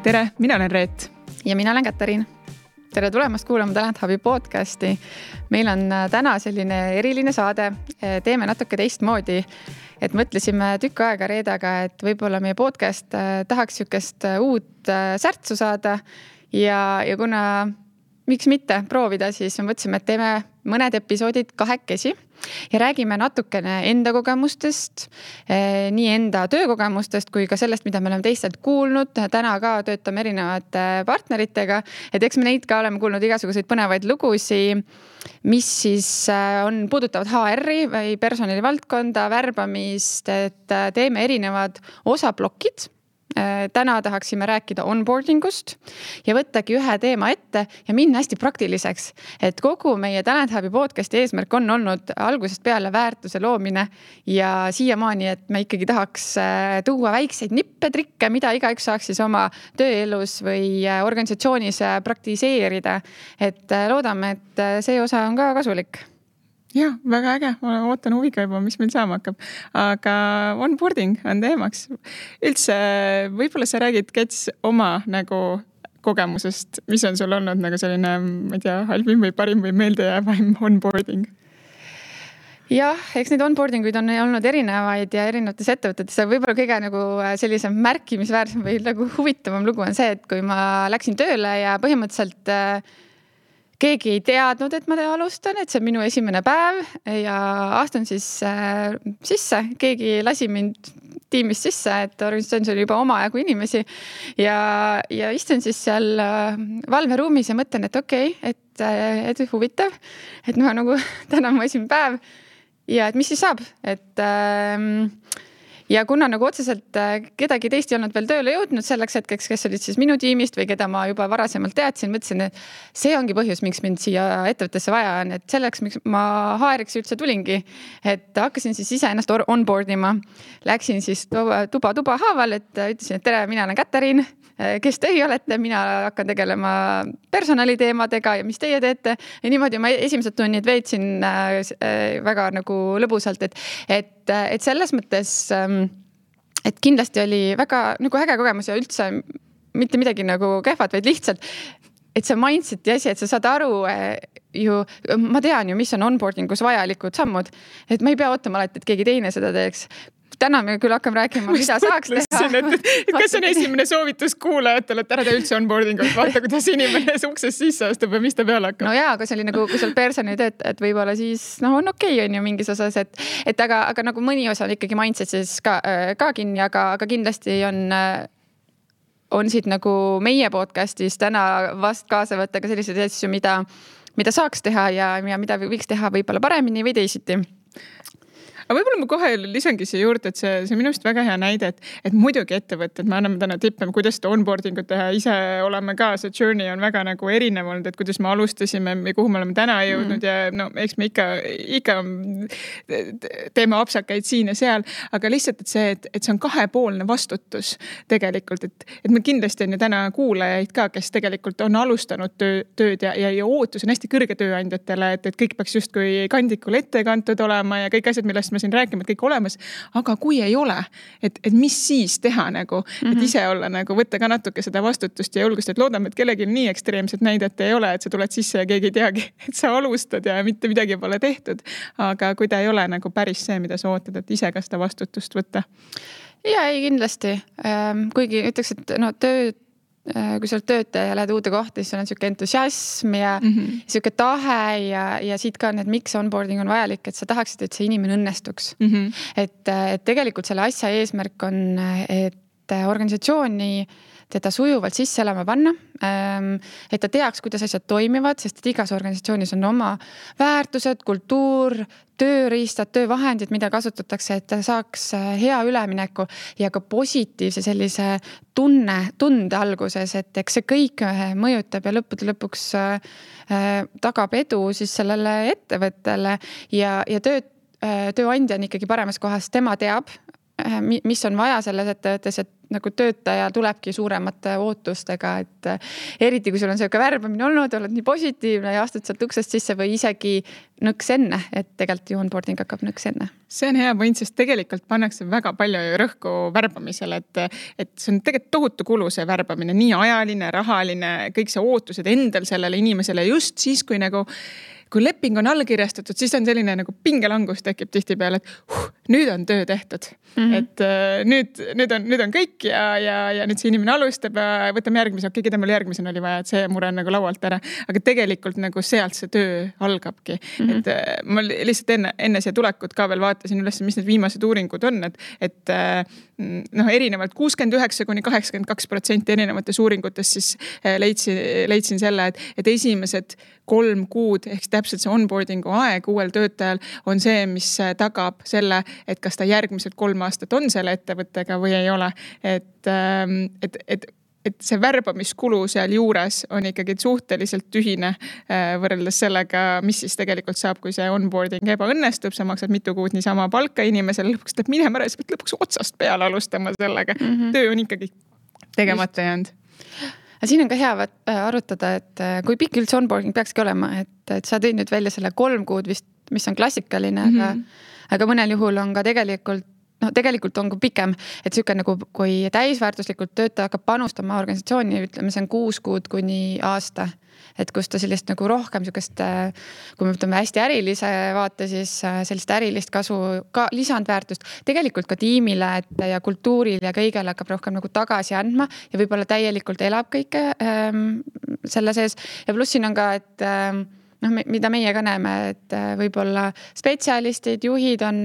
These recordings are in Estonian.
Tere, mina olen Reet. Ja mina olen Katariin. Tere tulemast kuulama Talent Hubi podcasti. Meil on täna selline eriline saade. Teeme natuke teistmoodi. Et mõtlesime tükk aega Reedaga, et võib-olla meie podcast tahaks sükest uut särtsu saada. Ja kuna miks mitte proovida, siis me mõtlesime, et teeme mõned episoodid kahekesi ja räägime natukene enda kogemustest, nii enda töökogemustest kui ka sellest, mida me oleme teistelt kuulnud. Täna ka töötame erinevate partneritega, et eks me neid ka oleme kuulnud igasuguseid põnevaid lugusi, mis siis puudutavad HR-i või personali valdkonda, värbamist, et teeme erinevad osaplokid. Täna tahaksime rääkida onboardingust ja võttagi ühe teema ette ja minna hästi praktiliseks, et kogu meie Talent Hubi podcasti eesmärk on olnud algusest peale väärtuse loomine ja siiamaani, et me ikkagi tahaks tuua väikseid nippe, trikke, mida igaüks saaks siis oma tööelus või organisatsioonis praktiseerida. Et loodame, et see osa on ka kasulik. Ja, väga äge. Ma ootan huviga juba, mis meil saama hakkab. Aga onboarding on teemaks. Üldse, võib-olla sa räägid, Kets, oma kogemusest, mis on sul olnud selline, ma ei tea, halvim või parim või meeldejäävaim onboarding? Jah, eks neid onboardinguid on olnud erinevaid ja erinevates ettevõtetes. Võib-olla kõige sellise märkimisväärsem või huvitavam lugu on see, et kui ma läksin tööle ja põhimõtteliselt keegi ei teadnud, et ma alustan, et see on minu esimene päev ja astun siis sisse. Keegi lasi mind tiimist sisse, et organisatsioonis oli juba omajagu inimesi ja istun siis seal valveruumis ja mõtlen, et okei, et huvitav, et täna on mu esimene päev ja et mis siis saab, ja kuna otseselt kedagi teist ei olnud veel tööle jõudnud selleks hetkeks, kes olid siis minu tiimist või keda ma juba varasemalt teadsin, mõtlesin, et see ongi põhjus, miks mind siia ettevõttesse vaja on, et selleks, miks ma HR-iks üldse tulingi, et hakkasin siis ise ennast onboardima. Läksin siis tuba haaval, et ütlesin, et tere, mina olen Katariin, kes teie olete, mina hakkan tegelema personaliteemadega ja mis teie teete. Ja niimoodi ma esimesed tunnid veetsin väga lõbusalt, et selles mõttes, et kindlasti oli väga äge kogemus ja üldse mitte midagi kehvat, vaid lihtsalt, et see mindset ja asi, et sa saad aru ma tean ju, mis on onboardingus vajalikud sammud, et ma ei pea ootama alati, et keegi teine seda teeks. Täna me küll hakkame rääkima, mida saaks teha. Et kas on esimene soovitus kuulajatele, et ära tee üldse onboardingut, vaata, kuidas inimene uksest sisse astub ja mis ta peale hakkab. No jaa, aga see oli kui sul personali töötajad võib-olla siis on okei, on ju mingis osas, aga mõni osa on ikkagi mindset siis ka kinni, aga kindlasti on siit meie podcastis täna vast kaasa võtta ka selliseid asju, mida saaks teha ja mida võiks teha võib-olla paremini või teisiti. Aga võib-olla ma kohe lisangi siia juurde, et see minu arust väga hea näide, et muidugi ettevõtted, me anname täna tippe, kuidas seda onboardingut teha, ise oleme ka, see journey on väga erinev olnud, et kuidas me alustasime ja kuhu me oleme täna jõudnud ja eks me ikka teeme apsakaid siin ja seal, aga lihtsalt, et see on kahepoolne vastutus tegelikult, et me kindlasti on ju täna kuulajaid ka, kes tegelikult on alustanud tööd ja ootus on hästi kõrge tööandjatele, et kõik peaks justkui kandikul ette kantud olema ja kõik asjad, millest ma siin räägime, et kõik olemas, aga kui ei ole, et mis siis teha et ise olla võtta ka natuke seda vastutust ja julgust, et loodame, et kellelgi nii ekstreemset näidet ei ole, et sa tuled sisse ja keegi ei teagi, et sa alustad ja mitte midagi pole tehtud, aga kui ta ei ole päris see, mida sa ootad, et ise ka seda vastutust võtta. Ja ei kindlasti, kuigi ütleks, et kui sa oled töötaja ja lähed uude kohta, siis on siuke entusiasm ja siuke tahe ja siit ka miks onboarding on vajalik, et sa tahaksid, et see inimene õnnestuks. Et tegelikult selle asja eesmärk on, et organisatsiooni teda sujuvalt sisse elama panna, et ta teaks, kuidas asjad toimivad, sest et igas organisatsioonis on oma väärtused, kultuur, tööriistad, töövahendid, mida kasutatakse, et ta saaks hea ülemineku ja ka positiivse sellise tunde alguses, et eks see kõik mõjutab ja lõpuks tagab edu siis sellele ettevõttele ja tööandja on ikkagi paremas kohas, tema teab, mis on vaja selles ettevõttes, et nagu töötaja tulebki suuremate ootustega, et eriti kui sul on selline värbamine olnud, oled nii positiivne ja astud sealt uksest sisse või isegi nõks enne, et tegelikult ju onboarding hakkab nõks enne. See on hea point, sest tegelikult pannakse väga palju rõhku värbamisele, et see on tegelikult tohutu kulu see värbamine, nii ajaline, rahaline, kõik see ootused endal sellele inimesele just siis, kui leping on allkirjastatud, siis on selline nagu pingelangus tekib tihtipeale, et nüüd on töö tehtud. Et nüüd on kõik ja nüüd see inimene alustab ja võtame järgmise, okei, keda meil järgmisena oli vaja, et see mure on nagu laualt ära. Aga tegelikult nagu sealt see töö algabki. Et ma lihtsalt enne siia tulekut ka veel vaatasin üles, mis need viimased uuringud on, et erinevalt 69–82% erinevates uuringutes siis leidsin selle, et esimesed 3 kuud ehk täpselt see onboardingu aeg uuel töötajal on see, mis tagab selle, et kas ta järgmised 3 aastat on selle ettevõttega või ei ole. Et see värbamiskulu seal juures on ikkagi suhteliselt tühine võrreldes sellega, mis siis tegelikult saab, kui see onboarding ebaõnnestub, sa maksad mitu kuud niisama palka inimesele, lõpuks teeb minema ära ja sa pead lõpuks otsast peale alustama sellega. Töö on ikkagi tegemata jäänud. Siin on ka hea arutada, et kui pikk üldse onboarding peakski olema, et sa tõid nüüd välja selle 3 kuud vist, mis on klassikaline, aga mõnel juhul on ka tegelikult on ka pikem, et selline nagu kui täisväärtuslikult töötaja hakkab panustama organisatsiooni, ütleme, see on 6 kuud kuni aasta. Et kus ta sellist nagu rohkem sellist, kui me võtame hästi ärilise vaate, siis sellist ärilist kasu, ka lisandväärtust tegelikult ka tiimile ja kultuuril ja kõigele hakkab rohkem nagu tagasi andma ja võib-olla täielikult elab kõike selle sees. Ja pluss siin on ka, et mida meie ka näeme, et võib-olla spetsialistid, juhid on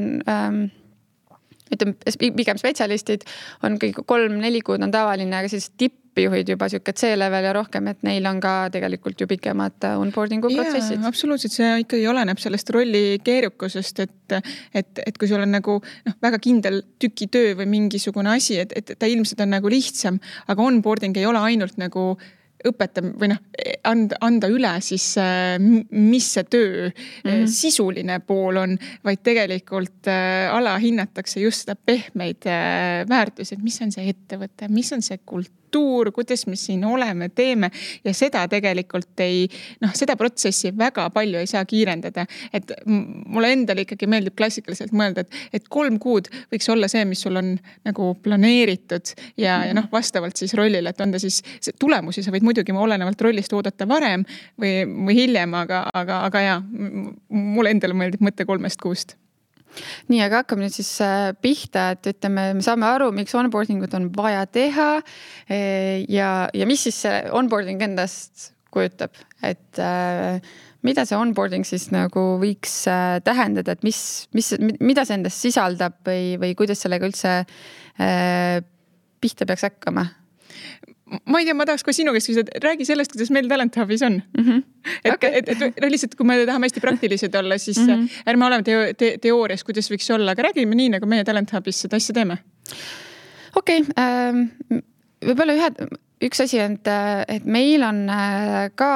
ütleme, pigem spetsialistid on kõik 3-4 kuud on tavaline, aga siis tippjuhid juba siuke C-level ja rohkem, et neil on ka tegelikult ju pikemad onboardingu protsessid. Absoluutselt, see ikkagi oleneb sellest rolli keerukusest, et kui sul on nagu väga kindel tükitöö või mingisugune asi, et ta ilmselt on nagu lihtsam, aga onboarding ei ole ainult nagu õpetam või anda üle siis, mis see töö sisuline pool on, vaid tegelikult alahinnatakse just seda pehmeid väärtusi, et mis on see ettevõte, mis on see kultuur, kuidas me siin oleme, teeme ja seda tegelikult seda protsessi väga palju ei saa kiirendada. Et mulle endale ikkagi meeldib klassikaliselt mõelda, et 3 kuud võiks olla see, mis sul on nagu planeeritud ja vastavalt siis rollile, et on ta siis tulemusi, sa võid muidugi olenevalt rollist oodata varem või hiljem, aga ja, mulle endale meeldib mõte 3 kuust. Nii, aga hakkame nüüd siis pihta, et ütleme, me saame aru, miks onboardingut on vaja teha ja mis siis see onboarding endast kujutab, et mida see onboarding siis nagu võiks tähendada, et mida see endast sisaldab või kuidas sellega üldse pihta peaks hakkama? Ma ei tea, ma tahaks kohe sinu käest küsida, räägi sellest, kuidas meil Talent Hubis on. Et lihtsalt, kui me tahame hästi praktilised olla, siis ärme oleme teoorias, kuidas võiks olla, aga räägime nii, nagu meie Talent Hubis seda asja teeme. Okei, võib-olla üks asi on, et meil on ka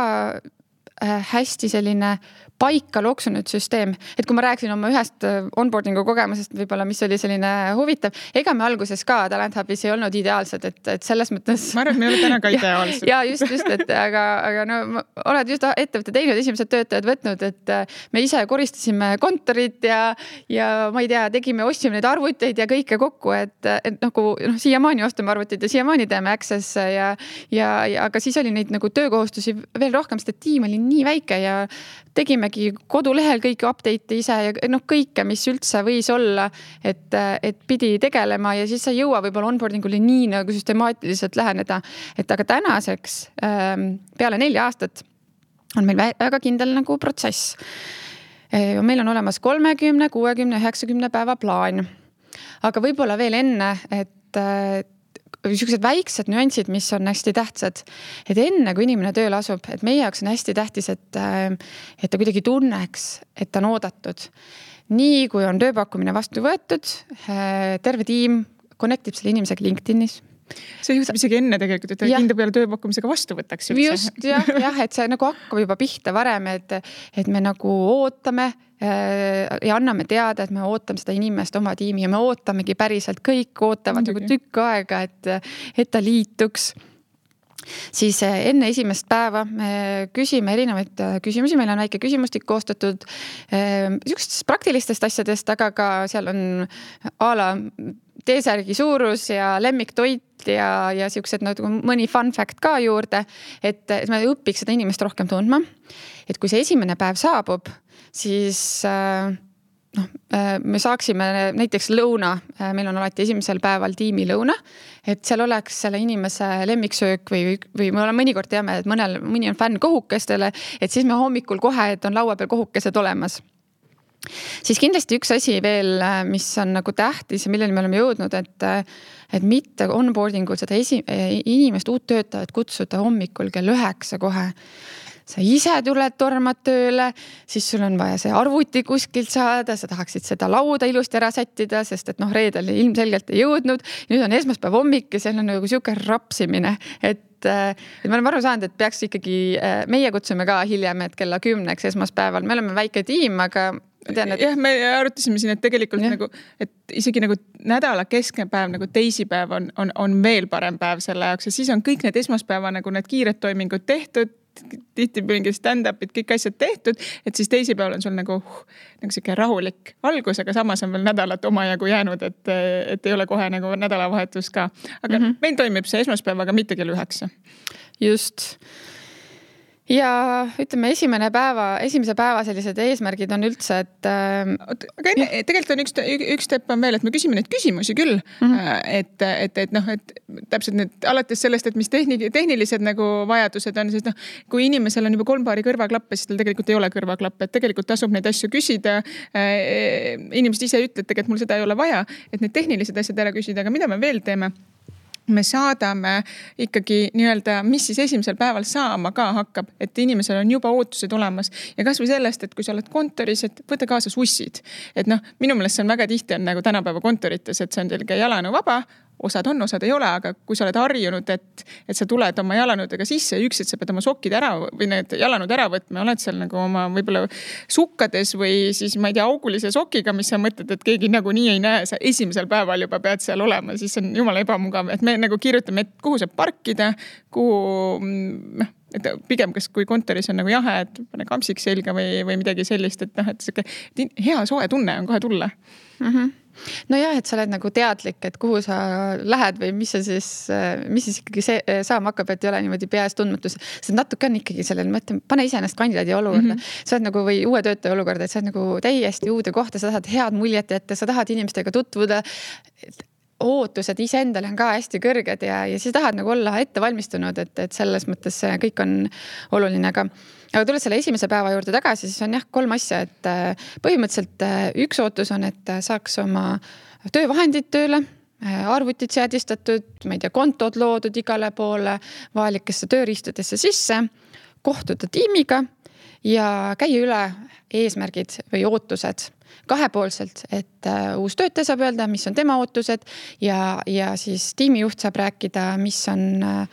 hästi selline paika loksunud süsteem. Et kui ma rääksin oma ühest onboardingu kogemusest, võib-olla mis oli selline huvitav, ega me alguses ka Talent Hubis ei olnud ideaalsed, et selles mõttes... Ma arvan, et me ei ole täna ka ideaalsed. Ja just, et aga oled just ettevõtte teinud, esimesed töötajad võtnud, et me ise koristasime kontorit ja ma ei tea, ostsime neid arvuteid ja kõike kokku, et nagu siiamaani ostame arvuteid ja siiamaani teeme access aga siis oli neid nagu töökohustusi veel rohkem, sest et tiim oli nii väike ja tegimegi kodulehel kõiki update'e ise ja kõike, mis üldse võis olla, et pidi tegelema ja siis sa jõua võib-olla onboardingule nii nagu süstemaatiliselt läheneda. Et aga tänaseks peale 4 aastat on meil väga kindel nagu protsess. Meil on olemas 30, 60, 90 päeva plaan. Aga võib-olla veel enne, et sellised väiksed nüansid, mis on hästi tähtsad, et enne kui inimene tööle asub, et meie jaoks on hästi tähtis, et ta kuidagi tunneks, et ta on oodatud. Nii kui on tööpakkumine vastu võetud, terve tiim connectib selle inimesega LinkedInis. see juhtub isegi enne tegelikult, et hinda peale tööpakkumisega vastu võtaks üldse. Just, jah, et see nagu hakkab juba pihta varem, et me nagu ootame ja anname teada, et me ootame seda inimest oma tiimi ja me ootamegi päriselt, kõik ootavad nagu tükk aega, et ta liituks. Siis enne esimest päeva me küsime erinevaid küsimusi, meil on väike küsimustik koostatud niisugustest praktilistest asjadest, aga ka seal on a la T-särgi suurus ja lemmiktoit ja niisugused nagu mõni fun fact ka juurde, et me õpiks seda inimest rohkem tundma. Et kui see esimene päev saabub, siis me saaksime näiteks lõuna, meil on alati esimesel päeval tiimi lõuna, et seal oleks selle inimese lemmiksöök või me oleme mõnikord teame, et mõni on fänn kohukestele, et siis me hommikul kohe, et on laua peal kohukesed olemas. Siis kindlasti üks asi veel, mis on nagu tähtis ja milleni me oleme jõudnud, et mitte onboardingul seda inimest uut töötajat kutsuda hommikul kell 9 kohe. Sa ise tuled tormad tööle, siis sul on vaja see arvuti kuskilt saada, sa tahaksid seda lauda ilusti ära sättida, sest et reedel ilmselgelt ei jõudnud. Nüüd on esmaspäev hommik ja seal on nagu siuke rapsimine, et me oleme aru saanud, et peaks ikkagi, meie kutsume ka hiljem, et kella 10 esmaspäeval. Me oleme väike tiim, aga tean, et... Jah, me arutasime siin, et tegelikult nagu, et isegi nagu nädala keskpäev, nagu teisipäev on veel parem päev selle jaoks ja siis on kõik need esmaspäeva nagu need kiired toimingud tehtud, tihti mingi stand-upid, kõik asjad tehtud, et siis teisipäeval on sul nagu siuke rahulik algus, aga samas on veel nädalat omajagu jäänud, et ei ole kohe nagu nädalavahetus ka. Aga meil toimib see esmaspäev, aga mitte kell 9. Just. Ja ütleme, esimese päeva sellised eesmärgid on üldse, et... Aga tegelikult on üks step on veel, et me küsime neid küsimusi küll, et täpselt need alates sellest, et mis tehnilised nagu vajadused on, sest kui inimesel on juba 3 paari kõrvaklappe, siis tal tegelikult ei ole kõrvaklappe, et tegelikult tasub neid asju küsida. Inimesed ise ütled, et mul seda ei ole vaja, et need tehnilised asjad ära küsida, aga mida me veel teeme? Me saadame ikkagi nii-öelda, mis siis esimesel päeval saama ka hakkab, et inimesel on juba ootused olemas. Ja kas või sellest, et kui sa oled kontoris, et võta kaasa sussid. Et minu meelest see on väga tihti on nagu tänapäeva kontorites, et see on selge jalanõu vaba, osad on, osad ei ole, aga kui sa oled harjunud, et sa tuled oma jalanõudega sisse ja üks, et sa pead oma sokid ära või need jalanõud ära võtma, oled seal nagu oma võib-olla sukkades või siis ma ei tea, augulise sokiga, mis sa mõtled, et keegi nagu nii ei näe, sa esimesel päeval juba pead seal olema, siis on jumala ebamugav, et me nagu kirjutame, et kuhu saab parkida, et pigem kas kui kontoris on nagu jahe, et pane kampsik selga või midagi sellist, et hea soe tunne on kohe tulla. No jah, et sa oled nagu teadlik, et kuhu sa lähed või mis siis ikkagi saama hakkab, et ei ole niimoodi peas tundmatus. See natuke on ikkagi sellel, pane ise ennast kandidaadi olukorda. Sa oled nagu või uue töötaja olukorda, et sa oled nagu täiesti uude kohta, sa tahad head muljet ette, sa tahad inimestega tutvuda. Ootused iseendale on ka hästi kõrged ja siis tahad nagu olla ette valmistunud, et selles mõttes kõik on oluline. Aga tulles selle esimese päeva juurde tagasi, siis on 3 asja, et põhimõtteliselt üks ootus on, et saaks oma töövahendid tööle, arvutid seadistatud, ma ei tea, kontod loodud igale poole, vajalikesse tööriistadesse sisse, kohtuda tiimiga ja käia üle eesmärgid või ootused kahepoolselt, et uus töötaja saab öelda, mis on tema ootused ja siis tiimijuht saab rääkida, mis on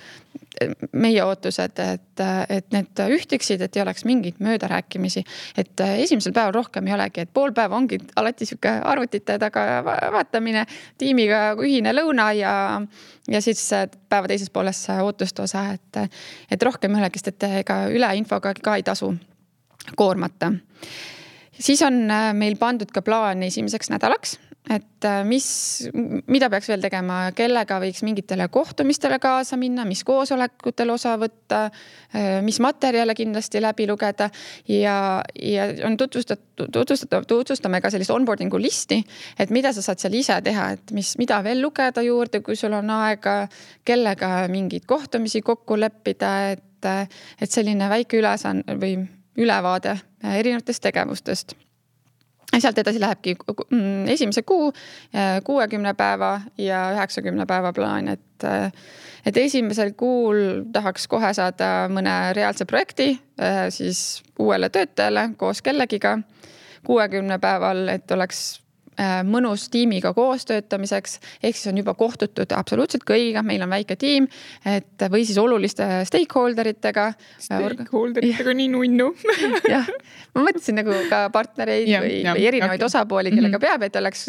meie ootused, et need ühtiksid, et ei oleks mingit möödarääkimisi. Et esimesel päeval rohkem ei olegi, et pool päeva ongi alati siuke arvutite taga vaatamine, tiimiga ühine lõuna ja siis päeva teises pooles ootuste osa, et rohkem ei olegi, sest ega üle infoga ka ei tasu koormata. Siis on meil pandud ka plaan esimeseks nädalaks, et mida peaks veel tegema, kellega võiks mingitele kohtumistele kaasa minna, mis koosolekutel osa võtta, mis materjale kindlasti läbi lugeda ja on tutvustame ka sellist onboardingu listi, et mida sa saad seal ise teha, et mida veel lugeda juurde, kui sul on aega, kellega mingid kohtumisi kokku leppida, et selline väike ülevaade erinevatest tegevustest. Sealt edasi lähebki esimese kuu, 60 päeva ja 90 päeva plaan, et esimesel kuul tahaks kohe saada mõne reaalse projekti siis uuele töötajale koos kellegiga. 60 päeval, et oleks mõnus tiimiga koos töötamiseks, ehk siis on juba kohtutud absoluutselt kõigiga, meil on väike tiim, et või siis oluliste stakeholderitega. Stakeholderitega nii nunnu. Jah, ma mõtlesin nagu ka partnereid või erinevaid osapooli, kellega peab, et oleks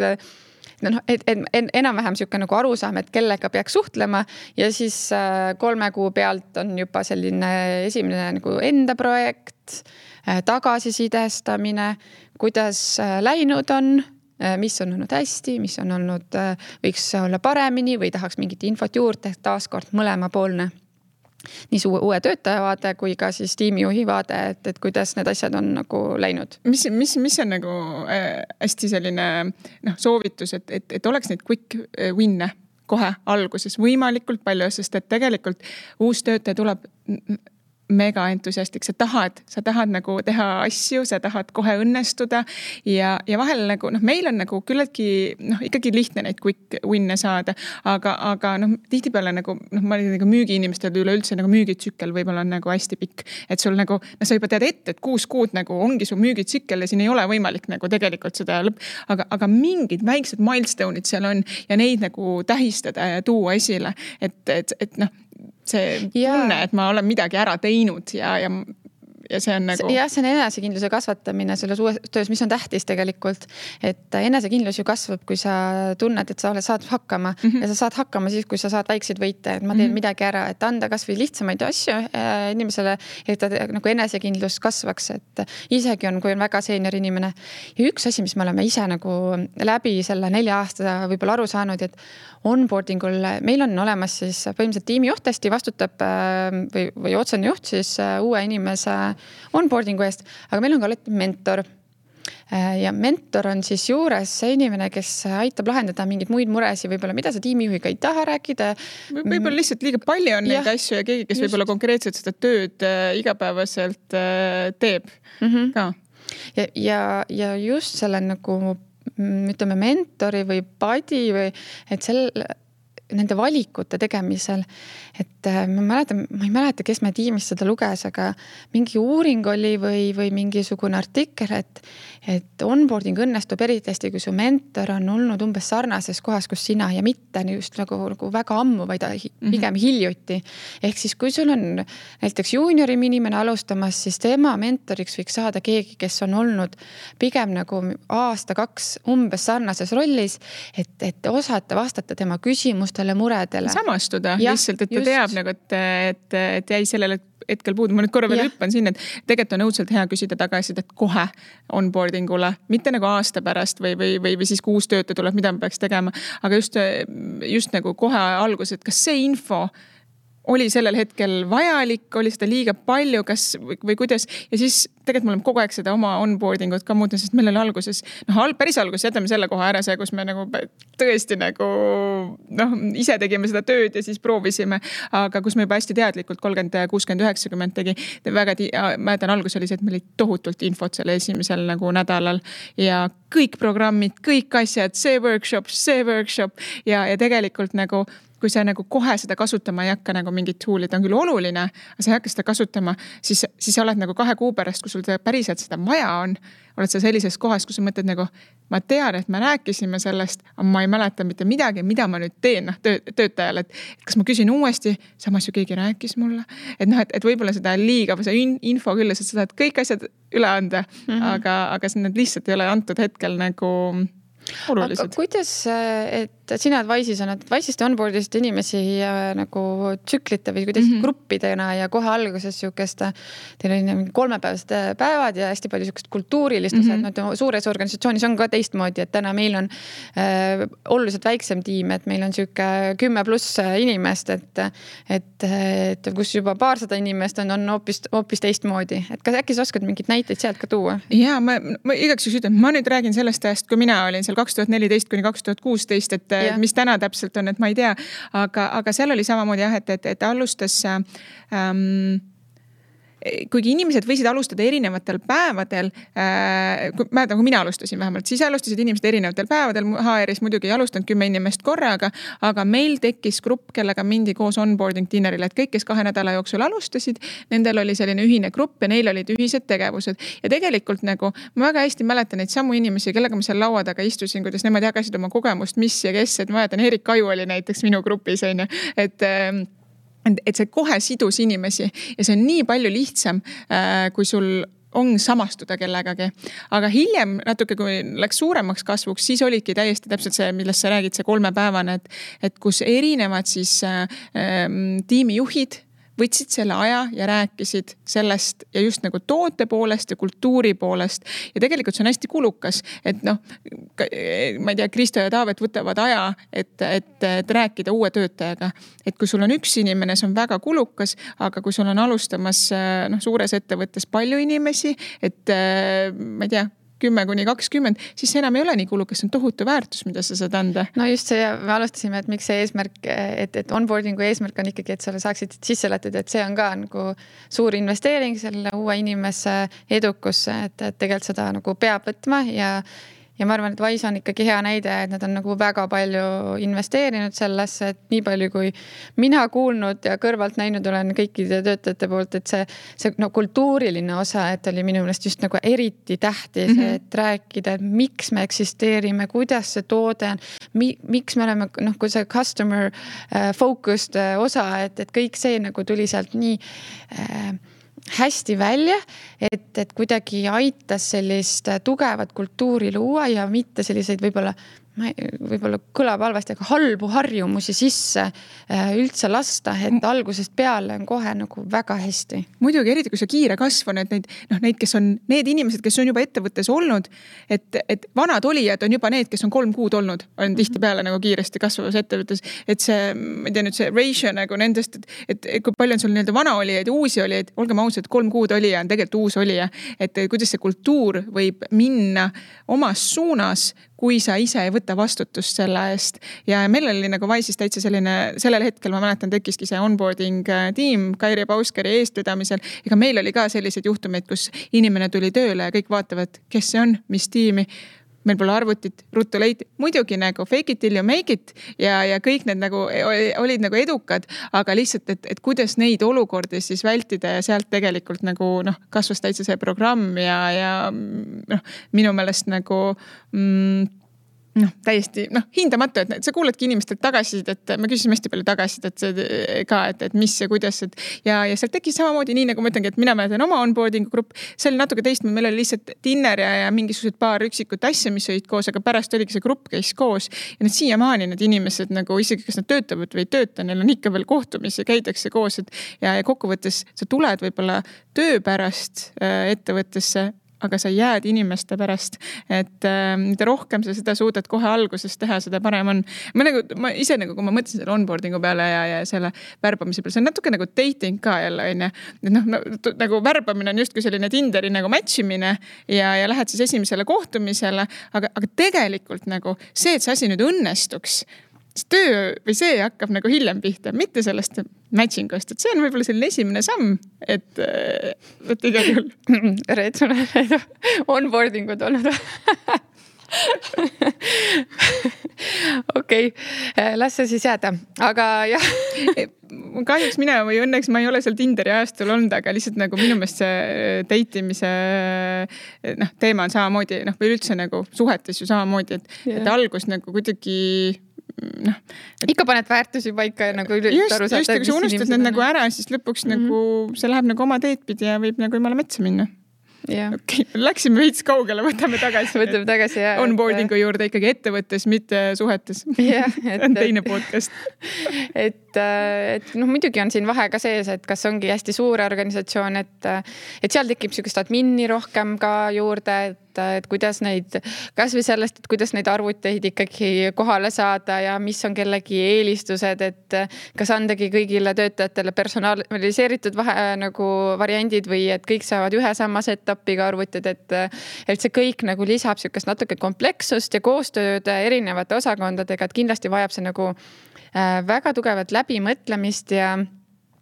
enam-vähem siuke nagu arusaam, et kellega peaks suhtlema ja siis 3 kuu pealt on juba selline esimene nagu enda projekt, tagasisidestamine, kuidas läinud on, mis on olnud hästi, mis on olnud, võiks olla paremini või tahaks mingit infot juurde, taaskord mõlemapoolne. Nii uue töötaja vaade kui ka siis tiimijuhi vaade, et kuidas need asjad on nagu läinud. Mis on nagu hästi selline soovitus, et oleks neid quick win'e kohe alguses võimalikult palju, sest et tegelikult uus töötaja tuleb mega entusiastik, sa tahad nagu teha asju, sa tahad kohe õnnestuda ja vahel nagu, meil on nagu küllaltki, ikkagi lihtne neid quick win'e saada, aga tihtipeale nagu, ma olin nagu müügiinimestel üleüldse nagu müügitsükkel võib-olla on nagu hästi pikk, et sul nagu, sa juba tead ette, et 6 kuud nagu ongi su müügitsükkel ja siin ei ole võimalik nagu tegelikult seda aga mingid väiksed milestone'id seal on ja neid nagu tähistada ja tuua esile, et see tunne, et ma olen midagi ära teinud ja see on nagu... Jah, see on enesekindluse kasvatamine selles uues töös, mis on tähtis tegelikult, et enesekindlus ju kasvab, kui sa tunned, et sa saad hakkama ja sa saad hakkama siis, kui sa saad väikseid võite, et ma teen midagi ära, et anda kas või lihtsamaid asju inimesele, et ta nagu enesekindlus kasvaks, et isegi kui on väga senior inimene. Ja üks asi, mis me oleme ise nagu läbi selle 4 aasta võib-olla aru saanud, et onboardingul meil on olemas siis põhimõtteliselt tiimijuht hästi vastutab või otsene juht siis uue inimese onboardingu eest, aga meil on ka alati mentor. Ja mentor on siis juures see inimene, kes aitab lahendada mingeid muid muresi, võib-olla mida sa tiimijuhiga ei taha rääkida. Võib-olla lihtsalt liiga palju on neid asju ja keegi, kes võib-olla konkreetselt seda tööd igapäevaselt teeb ka. Ja just selle nagu ütleme mentori või buddy või et nende valikute tegemisel, et ma ei mäleta, kes me tiimis seda luges, aga mingi uuring oli või mingisugune artikkel, et onboarding õnnestub eriti hästi, kui su mentor on olnud umbes sarnases kohas, kus sina ja mitte just nagu väga ammu, vaid pigem hiljuti. Ehk siis, kui sul on näiteks juuniorim inimene alustamas, siis tema mentoriks võiks saada keegi, kes on olnud pigem nagu 1-2 umbes sarnases rollis, et osata vastata tema küsimustele, muredele. Samastuda lihtsalt, et ta teab nagu, et jäi sellele hetkel puudu. Ma nüüd korra veel hüppan siin, et tegelikult on õudselt hea küsida tagasi, et kohe onboardingule, mitte nagu aasta pärast või siis kui uus töötaja tuleb, mida me peaks tegema, aga just nagu kohe algus, et kas see info oli sellel hetkel vajalik, oli seda liiga palju, kas või kuidas ja siis tegelikult me oleme kogu aeg seda oma onboardingut ka muutnud, sest meil oli alguses, päris alguses jätame selle koha ära see, kus me nagu tõesti nagu ise tegime seda tööd ja siis proovisime, aga kus me juba hästi teadlikult 30, 60, 90 tegi, mäletan alguses oli see, et meil oli tohutult infot selle esimesel nagu nädalal ja kõik programmid, kõik asjad, see workshop ja tegelikult nagu kui sa nagu kohe seda kasutama ei hakka nagu mingit tool'id on küll oluline, aga sa ei hakka seda kasutama, siis sa oled nagu 2 kuu pärast, kui sul päriselt seda vaja on, oled sa sellises kohas, kus sa mõtled nagu, ma tean, et me rääkisime sellest, aga ma ei mäleta mitte midagi, mida ma nüüd teen töötajale, et kas ma küsin uuesti, samas ju keegi rääkis mulle, et võib-olla seda liiga või see info küll, et sa saad kõik asjad üle anda, aga need lihtsalt ei ole antud hetkel nagu olulised. Aga kuidas, et sina Advice'is on, et Advice'ist onboardist inimesi nagu tsüklite või kuidas gruppidena ja kohe alguses siukest, teil on 3-päevased päevad ja hästi palju siukest kultuurilist asjad, suures organisatsioonis on ka teistmoodi, et täna meil on oluliselt väiksem tiim, et meil on siuke 10+ inimest, et kus juba 200 inimest on hoopis teistmoodi. Et kas äkki sa oskad mingid näiteid sealt ka tuua? Jaa, ma igaks juhus ütlen, ma nüüd räägin sellest ajast, kui mina olin seal 2014 kuni 2016, et mis täna täpselt on, et ma ei tea, aga seal oli samamoodi jah, et alustas kuigi inimesed võisid alustada erinevatel päevadel, mäletan, kui mina alustasin vähemalt, siis alustasid inimesed erinevatel päevadel, HR-is muidugi ei alustanud 10 inimest korraga, aga meil tekkis grupp, kellega mindi koos onboarding dinnerile, et kõik, kes 2 nädala jooksul alustasid, nendel oli selline ühine grupp ja neil olid ühised tegevused. Ja tegelikult nagu, ma väga hästi mäletan neid samu inimesi, kellega ma seal laua taga istusin, kuidas nemad jagasid oma kogemust, mis ja kes, et ma mäletan, Erik Kaju oli näiteks minu grupis, et see kohe sidus inimesi ja see on nii palju lihtsam, kui sul on samastuda kellegagi. Aga hiljem natuke, kui läks suuremaks kasvuks, siis olidki täiesti täpselt see, millest sa räägid, see 3-päevane, et kus erinevad siis tiimijuhid võtsid selle aja ja rääkisid sellest ja just nagu toote poolest ja kultuuri poolest. Ja tegelikult see on hästi kulukas, et noh, ma ei tea, Kristo ja Taavet võtavad aja, et rääkida uue töötajaga. Et kui sul on üks inimene, see on väga kulukas, aga kui sul on alustamas suures ettevõttes palju inimesi, et ma ei tea, 10-20, siis see enam ei ole nii kulukas, see on tohutu väärtus, mida sa saad anda. No just see, me alustasime, et miks see eesmärk, et onboardingu eesmärk on ikkagi, et sa saaksid sisse lätud, et see on ka nagu suur investeering selle uue inimese edukusse, et tegelikult seda nagu peab võtma ja ma arvan, et Wise on ikkagi hea näide, et nad on nagu väga palju investeerinud sellesse, et nii palju kui mina kuulnud ja kõrvalt näinud olen kõikide töötajate poolt, et see no, kultuuriline osa, et oli minu meelest just nagu eriti tähtis, et rääkida, et miks me eksisteerime, kuidas see toode on, miks me oleme, noh, kui see customer focused osa, et kõik see nagu tuli sealt nii hästi välja, et kuidagi aitas sellist tugevat kultuuri luua ja mitte selliseid võib-olla kõlab halvasti, aga halbu harjumusi sisse üldse lasta, et algusest peale on kohe nagu väga hästi. Muidugi, eriti kui see kiire kasv on, et neid, kes on need inimesed, kes on juba ettevõttes olnud, et vanad olijad on juba need, kes on 3 kuud olnud, on tihti peale nagu kiiresti kasvavas ettevõttes, et see, ma ei tea nüüd see ratio nagu nendest, et kui palju on sul nii-öelda vana olijaid ja uusi olijaid, olgem ausad, 3 kuud olija on tegelikult uus olija, et kuidas see kultuur võib minna omas suunas, kui sa ise ei võta vastutust selle eest. Ja meil oli nagu Wise'is täitsa selline, sellel hetkel ma mäletan, tekkiski see onboarding tiim Kairi Pauskeri eestvedamisel. Ega meil oli ka sellised juhtumid, kus inimene tuli tööle ja kõik vaatavad, kes see on, mis tiimi. Meil pole arvutit, ruttu leiti. Muidugi nagu fake it till you make it ja kõik need nagu olid nagu edukad, aga lihtsalt, et kuidas neid olukordi siis vältida ja sealt tegelikult nagu kasvas täitsa see programm ja minu meelest nagu täiesti hindamatu, et sa kuuledki inimestelt tagasid, et me küsisime hästi palju tagasid, et mis ja kuidas, ja sealt tekkis samamoodi nii, nagu ma ütlengi, et mina mäletan oma onboardingu grupp, see oli natuke teist, meil oli lihtsalt dinner ja mingisugused paar üksikut asja, mis olid koos, aga pärast oligi see grupp käis koos ja need siiamaani need inimesed nagu isegi, kas nad töötavad või ei tööta, neil on ikka veel kohtumisi, käidakse koos, ja kokkuvõttes sa tuled võib-olla töö pärast ettevõttesse, aga sa jääd inimeste pärast, et mida rohkem sa seda suudad kohe alguses teha, seda parem on. Ma ise nagu, kui ma mõtlesin selle onboardingu peale ja selle värbamise peale, see on natuke nagu dating ka jälle, et nagu värbamine on justkui selline Tinderi nagu matchimine ja lähed siis esimesele kohtumisele, aga tegelikult nagu see, et see asi nüüd õnnestuks, see töö või see hakkab nagu hiljem pihta, mitte sellest matchingust, et see on võib-olla selline esimene samm, et igal juhul. Reet, sul on onboardingud olnud. Okei, las see siis jääda, aga jah. Kahjuks mina või õnneks ma ei ole seal Tinderi ajastul olnud, aga lihtsalt nagu minu meelest see date'imise teema on samamoodi, või üldse nagu suhetes ju samamoodi, et algus nagu kuidagi ikka paned väärtusi paika ja nagu just, kui sa unustad need nagu ära, siis lõpuks nagu see läheb nagu oma teed pidi ja võib nagu jumala metsa minna. Okay. Läksime veits kaugele, võtame tagasi onboardingu juurde ikkagi ettevõttes, mitte suhetes. On teine podcast. Et muidugi on siin vahe ka sees, et kas ongi hästi suur organisatsioon, et seal tekib sellist admini rohkem ka juurde, et kuidas neid, kas või sellest, et kuidas neid arvuteid ikkagi kohale saada ja mis on kellegi eelistused, et kas andagi kõigile töötajatele personaliseeritud nagu variandid või et kõik saavad ühe sama setupiga arvutid, et see kõik nagu lisab sellist natuke komplekssust ja koostööd erinevate osakondadega, et kindlasti vajab see nagu väga tugevat läbimõtlemist ja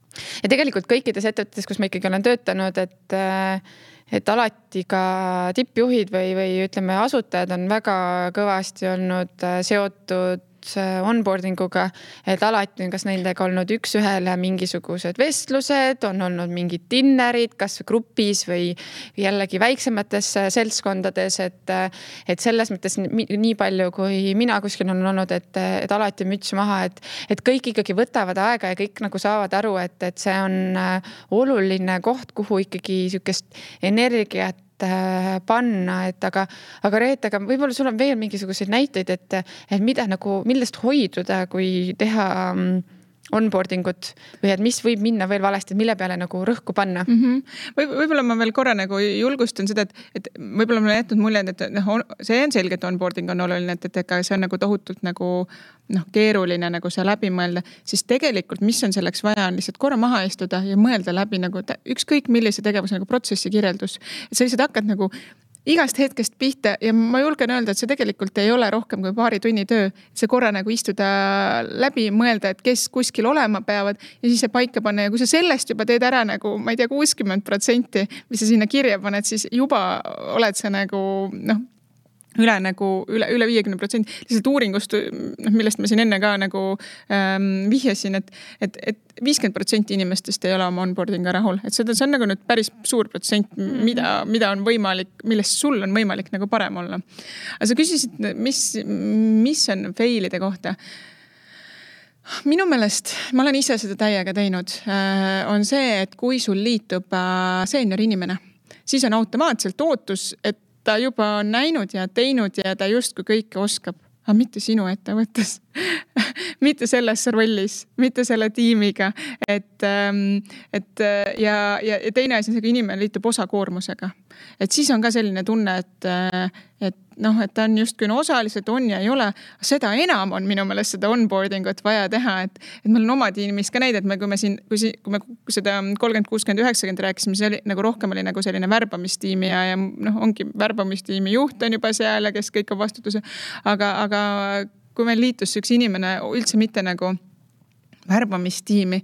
Ja tegelikult kõikides ettevõtetes, kus ma ikkagi olen töötanud, et alati ka tippjuhid või ütleme, asutajad on väga kõvasti olnud seotud onboarding uga, et alati on kas nendega olnud üks ühele mingisugused vestlused, on olnud mingid dinnerid, kas grupis või jällegi väiksemates seltskondades, et selles mõttes nii palju, kui mina kuskil on olnud, et alati müts maha, et kõik ikkagi võtavad aega ja kõik nagu saavad aru, et see on oluline koht, kuhu ikkagi sükest energiat panna, et aga Reet, aga võib-olla sul on veel mingisuguseid näiteid, et mida nagu, millest hoiduda, kui teha onboarding ut või et mis võib minna veel valesti, mille peale nagu rõhku panna? Võib-olla ma veel korra nagu julgustan seda, et võib-olla ma olen jätnud mulje, et see on selge, et onboarding on oluline, et ega see on nagu tohutult nagu keeruline nagu see läbi mõelda, siis tegelikult, mis on selleks vaja, on lihtsalt korra maha istuda ja mõelda läbi nagu ükskõik millise tegevuse nagu protsessi kirjeldus. Et sa lihtsalt hakkad nagu igast hetkest pihta ja ma julgen öelda, et see tegelikult ei ole rohkem kui paari tunni töö. See korra nagu istuda läbi, mõelda, et kes kuskil olema peavad ja siis see paika panna. Ja kui sa sellest juba teed ära nagu, ma ei tea, 60%, mis sa sinna kirja paned, siis juba oled sa nagu üle 50%. Lihtsalt uuringust, millest ma siin enne ka nagu vihjasin, et 50% inimestest ei ole oma onboardinga rahul. Et see on nagu nüüd päris suur protsent, mida on võimalik, millest sul on võimalik nagu parem olla. Aga sa küsisid, mis on failide kohta? Minu meelest, ma olen ise seda täiega teinud, on see, et kui sul liitub senior inimene, siis on automaatselt ootus, et ta juba on näinud ja teinud ja ta justkui kõike oskab, aga mitte sinu ettevõttes, mitte selles rollis, mitte selle tiimiga. Ja teine asi on see, kui inimene liitub osakoormusega. Et siis on ka selline tunne, et ta on justkui osaliselt on ja ei ole. Seda enam on minu meelest seda onboardingut vaja teha, et meil on oma tiimis ka neid, et kui me seda 30-60-90 rääkisime, siis oli, nagu rohkem oli nagu selline värbamistiimi ja ongi värbamistiimi juht on juba seal ja kes kõik on vastutuse. Aga kui meil liitus üks inimene üldse mitte nagu värbamistiimi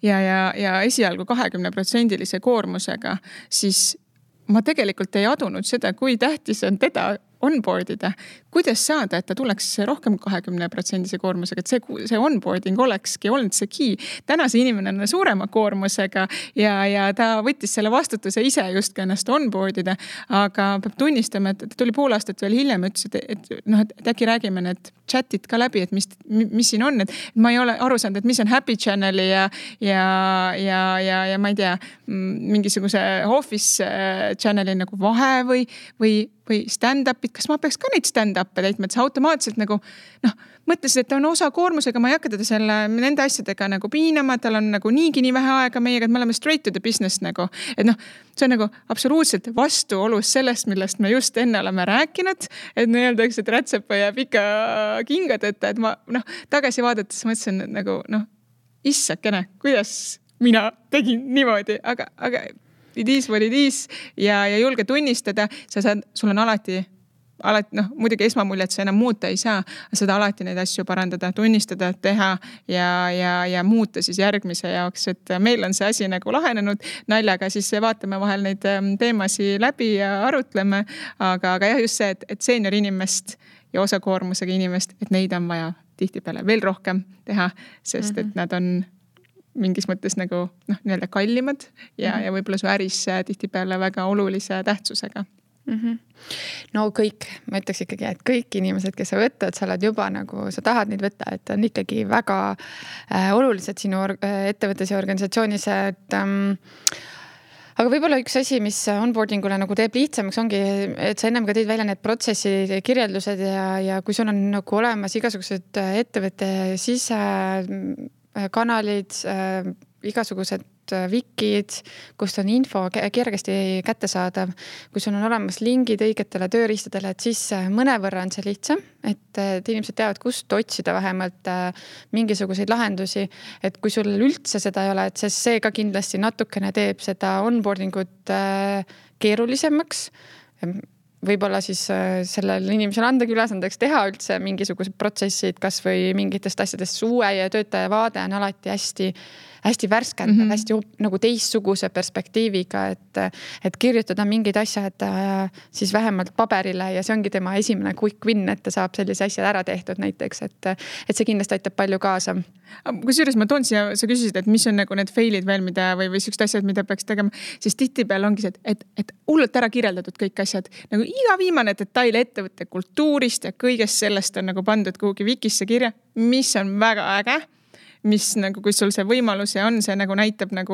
ja esialgu 20% koormusega, siis ma tegelikult ei adunud seda, kui tähtis on teda onboardida. Kuidas saada, et ta tuleks rohkem 20% koormusega, et see onboarding olekski olnud see key. Täna see inimene on suurema koormusega ja ta võttis selle vastutuse ise just ennast onboardida, aga peab tunnistama, et tuli pool aastat veel hiljem, ütles, et äkki räägime need chatid ka läbi, et mis siin on, et ma ei ole aru saanud, et mis on Happy Channeli ja ma ei tea, mingisuguse Office Channeli nagu vahe või stand-up'id, kas ma peaks ka neid stand-up'e täitma, et see automaatselt nagu, mõtlesin, et ta on osa koormusega, ma ei hakka teda nende asjadega nagu piinama, tal on nagu niigi nii vähe aega meiega, et me oleme straight to the business nagu. Et see on nagu absoluutselt vastuolus sellest, millest me just enne oleme rääkinud, et öeldakse, et rätsepa ja pika kingadeta, et ma tagasi vaadates mõtlesin, et nagu issakene, kuidas mina tegin niimoodi, aga it is what it is ja julge tunnistada, sul on alati muidugi esmamuljet sa enam muuta ei saa, seda alati neid asju parandada, tunnistada, teha ja muuta siis järgmise jaoks, et meil on see asi nagu lahenenud naljaga, siis vaatame vahel neid teemasi läbi ja arutleme, aga jah, just see, et senior inimest ja osakoormusega inimest, et neid on vaja tihtipeale veel rohkem teha, sest et nad on mingis mõttes nagu nii-öelda kallimad ja võib-olla su äris tihtipeale väga olulise tähtsusega. No kõik, ma ütleks ikkagi, et kõik inimesed, kes sa võtad, sa oled juba nagu, sa tahad neid võtta, et on ikkagi väga olulised sinu ettevõttes ja organisatsioonis, aga võib-olla üks asi, mis onboardingule nagu teeb lihtsamaks ongi, et sa ennem ka tõid välja need protsessi kirjeldused ja kui sul on nagu olemas igasugused ettevõtte sisekanalid, igasugused wikid, kust on info kergesti kättesaadav, kui sul on olemas lingid õigetele tööriistadele, et siis mõnevõrra on see lihtsam, et inimesed teavad, kust otsida vähemalt mingisuguseid lahendusi, et kui sul üldse seda ei ole, et see ka kindlasti natukene teeb seda onboardingut keerulisemaks. võib-olla siis sellel inimesel andagi ülesandeks teha üldse mingisugused protsessid, kas või mingitest asjadest uue ja töötaja vaade on alati hästi värskendav, hästi nagu teistsuguse perspektiiviga, et kirjutada mingid asjad siis vähemalt paberile ja see ongi tema esimene quick win, et ta saab sellise asja ära tehtud näiteks, et see kindlasti aitab palju kaasa. Kusjuures ma toon siia, sa küsisid, et mis on nagu need failid veel, mida või sellised asjad, mida peaks tegema, siis tihtipeale ongi see, et hullult ära kirjeldatud kõik asjad. Nagu iga viimane detail ettevõtte kultuurist ja kõigest sellest on nagu pandud kuhugi Wikisse kirja, mis on väga äge. Mis nagu, kui sul see võimalus ja on, see nagu näitab nagu,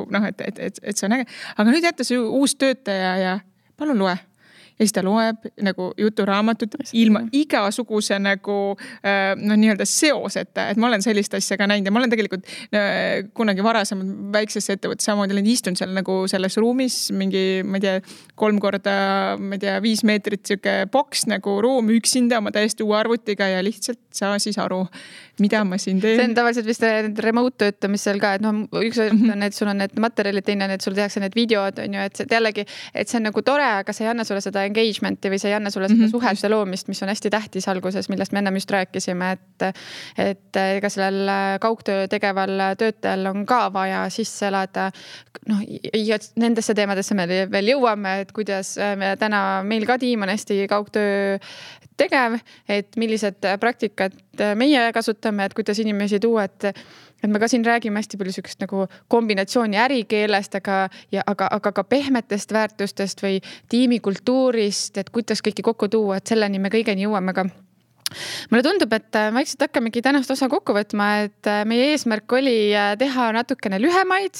et see on äge. Aga nüüd jätta see uus töötaja ja palun loe. Ja siis ta loeb nagu juturaamatut ilma igasuguse nagu nii-öelda seoseta, et ma olen sellist asja ka näinud ja ma olen tegelikult kunagi varasemalt väiksesse ettevõttes samamoodi olen istunud seal nagu selles ruumis mingi, ma ei tea, 3 korda, ma ei tea, 5 meetrit siuke boks nagu ruum üksinda oma täiesti uue arvutiga ja lihtsalt saa siis aru, mida ma siin teen. See on tavaliselt vist remote töötamisel ka, et üks on, et sul on need materjalid, teine on, et sul tehakse need videod, on ju, et jällegi, et see on nagu tore, aga see ei anna sulle seda engagementi või see ei anna sulle seda suhete loomist, mis on hästi tähtis alguses, millest me ennem just rääkisime, et ega sellel kaugtöö tegeval töötajal on ka vaja sisse elada. Ja nendesse teemadesse me veel jõuame, et kuidas me täna meil ka tiim on hästi kaugtöö tegev, et millised praktikad meie kasutame, et kuidas inimesi tuua, et me ka siin räägime hästi palju sükest nagu kombinatsiooni ärikeelest, aga ka pehmetest väärtustest või tiimikultuurist, et kuidas kõiki kokku tuua, et selleni me kõigeni jõuame ka. Mulle tundub, et vaikselt hakkamegi tänast osa kokku võtma, et meie eesmärk oli teha natukene lühemaid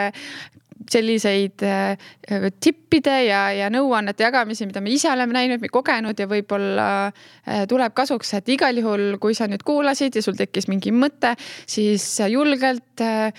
selliseid tippide ja nõuannete jagamisi, mida me ise oleme näinud, me kogenud ja võib-olla tuleb kasuks, et igal juhul, kui sa nüüd kuulasid ja sul tekkis mingi mõte, siis julgelt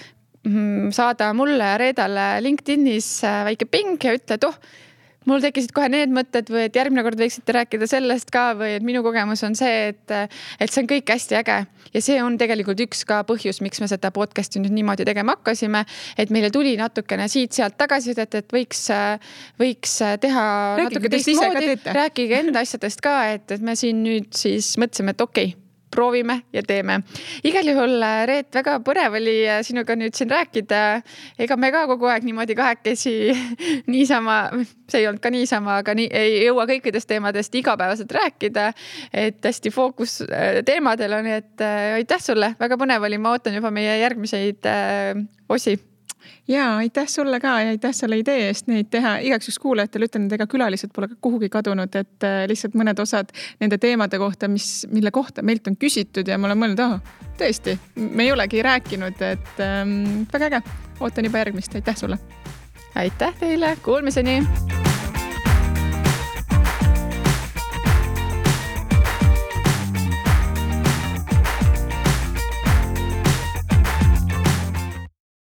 saada mulle ja Reedale LinkedInis väike ping ja ütle, et mul tekkisid kohe need mõtted või et järgmine kord võiksite rääkida sellest ka või et minu kogemus on see, et see on kõik hästi äge. Ja see on tegelikult üks ka põhjus, miks me seda podcasti nüüd niimoodi tegema hakkasime, et meile tuli natukene siit-sealt tagasidet, et võiks teha natuke teistmoodi, rääkige enda asjadest ka, et me siin nüüd siis mõtlesime, et okei, proovime ja teeme. Igal juhul, Reet, väga põnev oli sinuga nüüd siin rääkida. Ega me ka kogu aeg niimoodi kahekesi niisama, see ei olnud ka niisama, aga ei jõua kõikidest teemadest igapäevaselt rääkida, et hästi fookus teemadel on, et aitäh sulle, väga põnev oli, ma ootan juba meie järgmiseid osi. Ja aitäh sulle ka ja aitäh selle idee eest neid teha. Igaks üks kuulajatele ütlen, et ega külalised pole kuhugi kadunud, et lihtsalt mõned osad nende teemade kohta, mille kohta meilt on küsitud ja ma olen mõelnud, tõesti, me ei olegi rääkinud, et väga äge. Ootan juba järgmist. Aitäh sulle. Aitäh teile. Kuulmiseni.